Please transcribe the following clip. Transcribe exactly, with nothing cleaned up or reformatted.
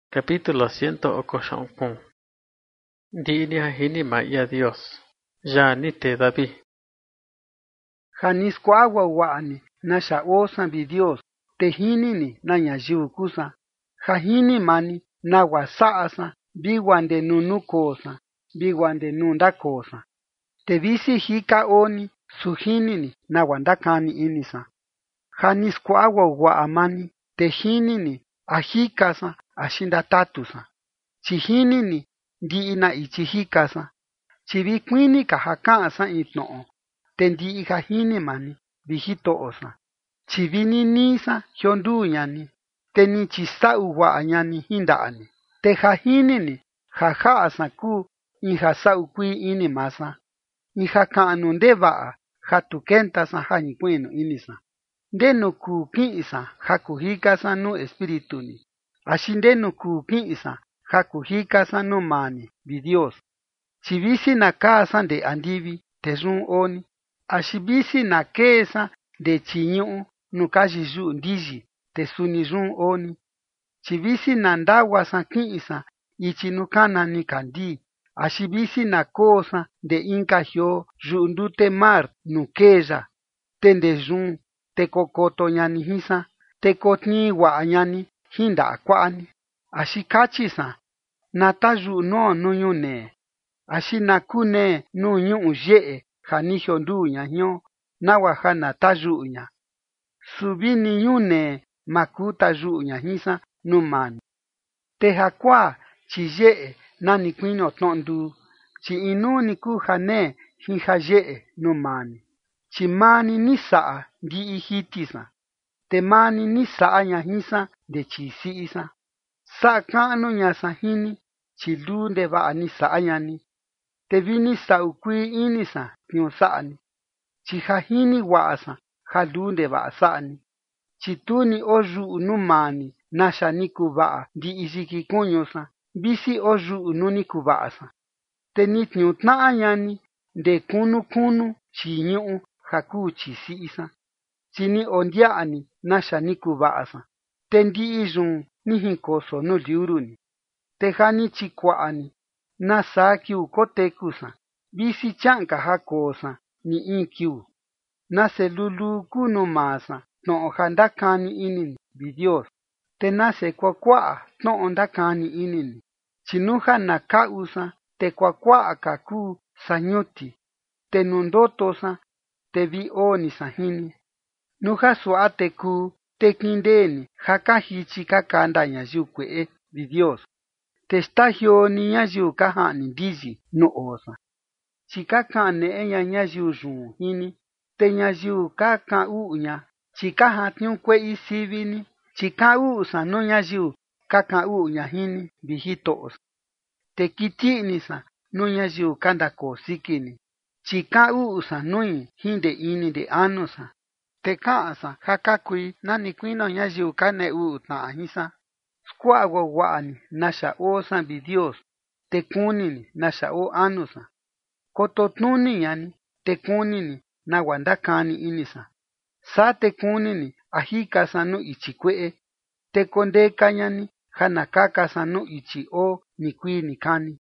Capítulo ciento ocoxonkun. Ndi'nia hini ma'ya Dios. Ya ni te David. Janiskuawa wa'ani na xa'osa vi Dios te jinini na ñayiu kusa. Ja jini mani nawa sa'asa viwa nde nu nukosa viwa nde nu ndakosa. Te visi jika oni su jinini nawa ndakani inisa. Janiskuawa wa'a mani te jinini a jikasa axi ndatatusa. Chi jinini ndi'i na ichi jikasa. Chi vi kuini ka ja ka'asa in tno'o te ndi'i ja jini mani vi jito'osa. Chi vi ninisa jionduu ñani te ni chisa'u wa'a ñani jinda'ani. Te ja jinini ja ja'asa kuu in ja sa'u kuii ini masa. In ja ka'nu ndeva'a ja tu kentasa ja ñikui'nu inisa. Ndenu kuu ki'isa ja kujikasa nuu espirituni. Axi ndenu kuu ki'isa ja kujikasa nuu mani vi Dios. Chi visi na kaasa nde andivi te yun oni. Axi visi na keesa nde chiñu'u nu kayi yu'u ndiyi te suni yun oni. Chi visi na ndawasa ki'isa ichi nu kana nikandii. Axi visi na koosa nde inka jioo yu'u ndute mar nu keeya. Te nde yun te kokoto ñani jisa. Te kotñi wa'a ñani jin nda'a kua'ani. Axi kachisa na tayu'u nuo nu ñune. Axi na kune nu ñu'u ye'e ja ni jionduu ña jño nawa ja na tayu'u ña. Su vini ñune ma kuu tayu'u ña jisa nu mani. Te jakuaa chi ye'e nani kuinio tno'o nduu. Chi inuni kuu ja nee jin ja ye'e nu mani. Chi mani ni sa'a ndi'i jitisa. Te mani ni sa'a ña jisa nde chisi'isa. Sa'a ka'nu ñasa jini chi luu ndeva'a ni sa'a ñani. Te vini sa'u kuii inisa tniu sa'ani. Chi ja jini wa'asa ja luu ndeva'a sa'ani. Chi tu ni o yu'u nu mani naxa ni kuva'a ndi'i yiki kuñusa visi o yu'u nu ni kuva'asa. Te ni tniu tna'a ñani nde kunu kunu chiñu'u ja kuu chisi'isa. Chi ni ondia'ani naxa ni kuva'asa. Te ndi'i yun ni jinkoso nu liuruni. Te ja ni chikua'ani nasaa kiu kotekusa visi cha'nka ja koosa ni in kiu. Nase luluu kuu nu masa tno'o ja ndakani inini vi Dios. Te nase kuakua'a tno'o ndakani inini. Chi nu ja na ka'usa te kuakua'a ka kuu sañuti. Te nu ndotosa te vi onisa jini. Nu ja su'a te kuu te kindeeni ja ka jichi ka kanda ñayiu kue'e vi Dios. Te stajioo ni ñayiu ka ja'ni ndiyi nu osa. Chi ka ka'an ne'e ña ñayiu yun jini. Te ñayiu ka ka'an u'u ña chi ka jatniu kue'i sivini. Chi ka'an u'usa nu ñayiu ka ka'an u'u ña jini vi jito'osa. Te kiti'nisa nu ñayiu ka ndakoo sikini. Chi ka'an u'usa nui jin nde ini nde anusa. Te ka'ansa ja ka kui nani kuino ñayiu ka ne'e u'u tna'a jisa. Skua'a wawa'ani naxa osa vi Dios. Te kunini naxa o anusa. Koto tnuni ñani te kunini nawa ndakani inisa. Saa te kunini a jikasa nu ichi kue'e. Te kondeka ñani ja na kakasa nu ichi o ni kuii ni kani.